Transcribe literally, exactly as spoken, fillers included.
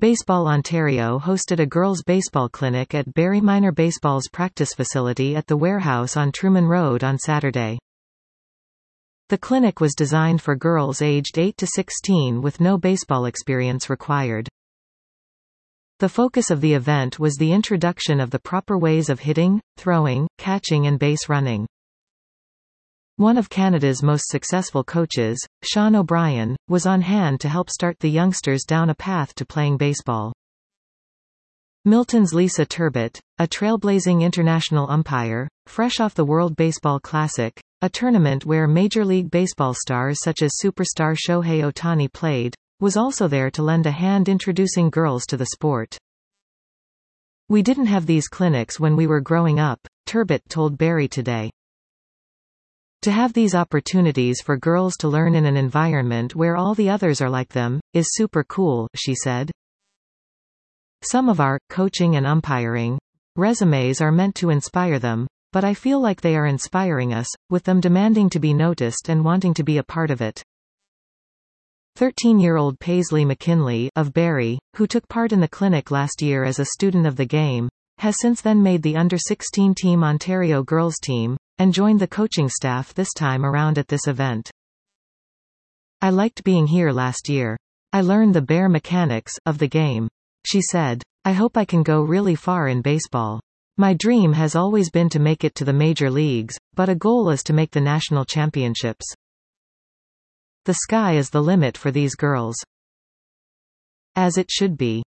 Baseball Ontario hosted a girls' baseball clinic at Barrie Minor Baseball's practice facility at the warehouse on Truman Road on Saturday. The clinic was designed for girls aged eight to sixteen with no baseball experience required. The focus of the event was the introduction of the proper ways of hitting, throwing, catching and base running. One of Canada's most successful coaches, Sean O'Brien, was on hand to help start the youngsters down a path to playing baseball. Milton's Lisa Turbot, a trailblazing international umpire, fresh off the World Baseball Classic, a tournament where Major League Baseball stars such as superstar Shohei Ohtani played, was also there to lend a hand introducing girls to the sport. "We didn't have these clinics when we were growing up," Turbot told Barrie Today. "To have these opportunities for girls to learn in an environment where all the others are like them, is super cool," she said. "Some of our coaching and umpiring resumes are meant to inspire them, but I feel like they are inspiring us, with them demanding to be noticed and wanting to be a part of it." thirteen-year-old Paisley McKinley of Barrie, who took part in the clinic last year as a student of the game, has since then made the under sixteen Team Ontario girls team, and joined the coaching staff this time around at this event. "I liked being here last year. I learned the bare mechanics of the game," she said. "I hope I can go really far in baseball. My dream has always been to make it to the major leagues, but a goal is to make the national championships. The sky is the limit for these girls." As it should be.